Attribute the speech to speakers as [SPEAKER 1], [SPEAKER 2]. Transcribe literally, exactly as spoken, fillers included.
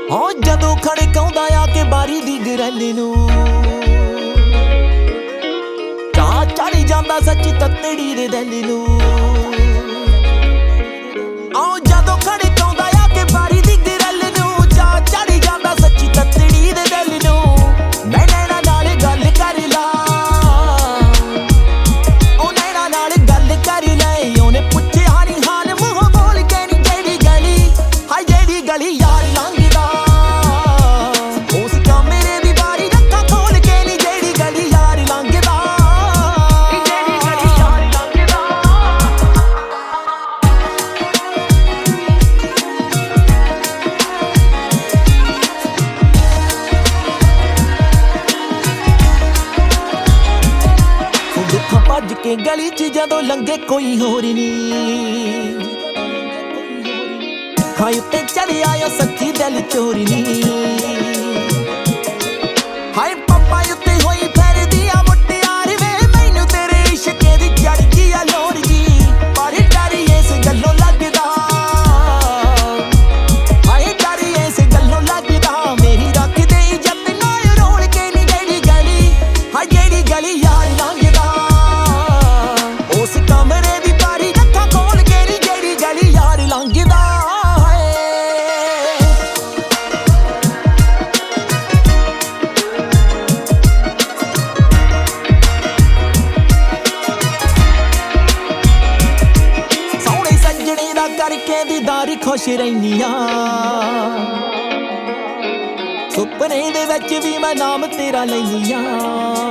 [SPEAKER 1] ਹਾਂ ਜਦੋਂ ਖੜਕਾਉਂਦਾ ਆ ਕੇ ਬਾਰੀ ਦੀ ਗਰੈਲ ਨੂੰ ਚਾਹ ਚੜੀ ਜਾਂਦਾ ਸੱਚੀ ਤੱਤੜੀ ਦੇ ਦਿਲ ਨੂੰ ਆਹ ਜਦੋਂ ਖੜਕਾਉਂਦਾ ਆ ਕੇ ਬਾਰੀ ਦੀ ਗਰੈਲ ਨੂੰ ਚਾਹ ਚੜੀ ਜਾਂਦਾ ਸੱਚੀ ਤੱਤੜੀ ਦੇ ਦਿਲ ਨੂੰ ਮੈਂ ਨੈਣਾ ਨਾਲ ਗੱਲ ਕਰ ਲਾ ਉਹ ਨੈਣਾ ਨਾਲ ਗੱਲ ਕਰ ਲੈ ਉਹਨੇ ਪੁੱਛਿਆ ਨੀ ਹਾਲ ਮੂੰਹ ਬੋਲ ਕੇ ਨੀ ਜਿਹੜੀ ਗਲੀ ਹਾਏ ਜਿਹੜੀ ਗਲੀ ਯਾਰ ਲੰਘਦਾ ਉਸ ਕਮਰੇ ਦੀ ਬਾਰੀ ਰੱਖਾਂ ਖੋਲ ਕੇ ਨੀ ਜਿਹੜੀ ਗਲੀ ਯਾਰ ਲੰਘਦਾ ਜਿਹੜੀ ਗਲੀ ਯਾਰ ਲੰਘਦਾ ਦੁੱਖਾਂ ਭੱਜ ਕੇ ਗਲੀ 'ਚ ਜਦੋਂ ਲੰਘੇ ਕੋਈ ਹੋਰ ਨੀ ਖਾਈ ਉੱਤੇ ਚੜਿਆ ਓ ਸੱਚੀ ਦਿਲ ਚੋਰੀ ਨੀ ਹਾਏ ਪਾਪਾ ਉੱਤੇ ਹੋਈ ਫਿਰਦੀ ਆ ਮੁਟਿਆਰ ਵੇ ਮੈਨੂੰ ਤੇਰੇ ਇਸ਼ਕੇ ਦੀ ਚੜ ਗਈ ਆ ਲੋੜ ਜੀ ਪਰ ਡਰ ਇਸ ਗੱਲੋਂ ਲੱਗਦਾ ਹਾਏ ਡਰ ਇਸ ਗੱਲੋਂ ਲੱਗਦਾ ਮੇਰੀ ਰੱਖਦੇ ਇੱਜ਼ਤ ਨਾਲ ਰੋਲ ਕੇ ਨੀ ਜਿਹੜੀ ਗਲੀ ਹਾਏ ਜਿਹੜੀ ਗਲੀ ਯਾਰ ਲੰਘਦਾ ਉਸ ਕਮਰੇ ਦੀ ਬਾਰੀ ਰੱਖਾਂ ਖੋਲ ਕੇ ਨੀ ਜਿਹੜੀ ਗਲੀ ਯਾਰ ਲੰਘਦਾ ਕਰਕੇ ਦੀਦਾਰ ਖੁਸ਼ ਰਹਿਨੀਆਂ ਸੁਪਨੇ ਦੇ ਵਿੱਚ ਵੀ ਮੈਂ ਨਾਮ ਤੇਰਾ ਲੈਨੀਆਂ